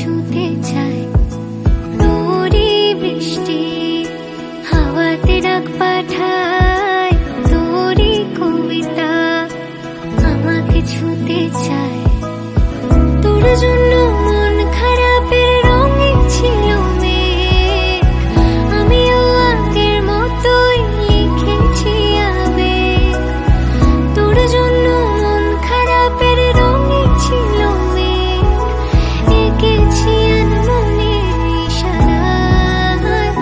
ছুঁতে চায় তোরই বৃষ্টি, হাওয়াতে ডাক পাঠায় তোরই কবিতা আমাকে ছুঁতে চায়। তোর জন্য মন খারাপের রঙে ছিল মেঘ, আমিও আগের মতোই লিখেছি আবেগ। তোর জন্য মন খারাপের রঙে ছিল মেঘ, এঁকেছি আনমনের ইশারায়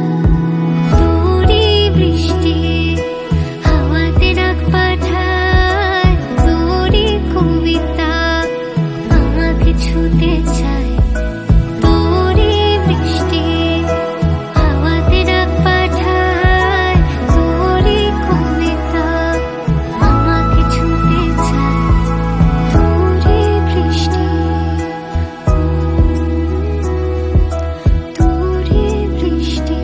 তোরই বৃষ্টি, হাওয়াতে ডাক পাঠায় তোরই কবিতা আমাকে ছুঁতে চায়। তোরই বৃষ্টি, হাওয়াতে ডাক পাঠায় তোরই কবিতা আমাকে ছুঁতে চায়। তোরই বৃষ্টি, তোরই বৃষ্টি।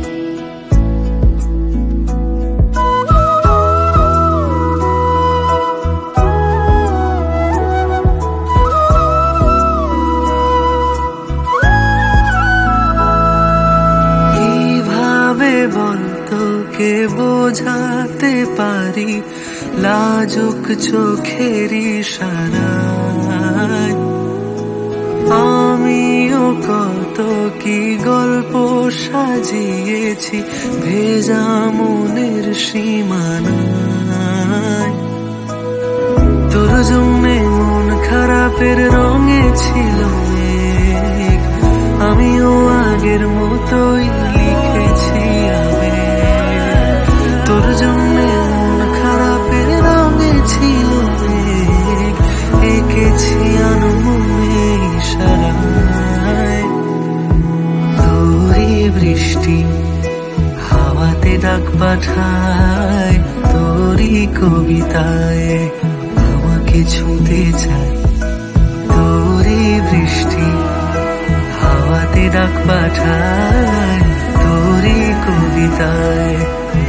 কিভাবে বলতো কে বোঝাতে পারি লাজুক চোখের ইশারায় আমিও কত কি গল্প সাজিয়েছি ভেজা মনের সীমানায়। তোর জন্যে মন খারাপের রঙে ছিল মেঘ, আমিও আগের মতোই লিখেছি আবেগ। তোর জন্যে মন খারাপের রঙে ছিল মেঘ, এঁকেছি আনমনে ইশারায় তোরই বৃষ্টি, হাওয়াতে ডাক পাঠায় তোরই কবিতায় আমাকে ছুঁতে চায়। তোরই বৃষ্টি, হাওয়াতে ডাক পাঠায় তোরই কবিতায়